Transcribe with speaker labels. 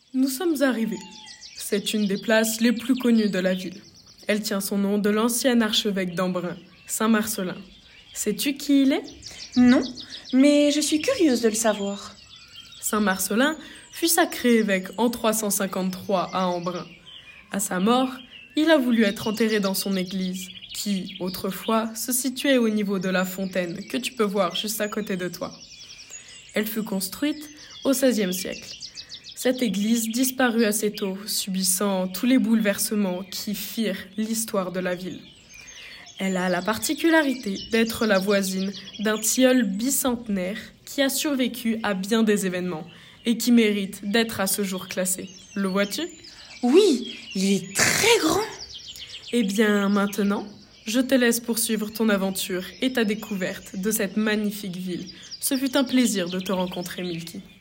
Speaker 1: Nous sommes arrivés. C'est une des places les plus connues de la ville. Elle tient son nom de l'ancien archevêque d'Embrun, Saint Marcellin. Sais-tu qui il est ?
Speaker 2: Non, mais je suis curieuse de le savoir.
Speaker 1: Saint Marcellin fut sacré évêque en 353 à Embrun. À sa mort, il a voulu être enterré dans son église, qui, autrefois, se situait au niveau de la fontaine que tu peux voir juste à côté de toi. Elle fut construite au XVIe siècle. Cette église disparut assez tôt, subissant tous les bouleversements qui firent l'histoire de la ville. Elle a la particularité d'être la voisine d'un tilleul bicentenaire qui a survécu à bien des événements et qui mérite d'être à ce jour classé. Le vois-tu ?
Speaker 2: Oui, il est très grand.
Speaker 1: Eh bien, maintenant, je te laisse poursuivre ton aventure et ta découverte de cette magnifique ville. Ce fut un plaisir de te rencontrer, Milky.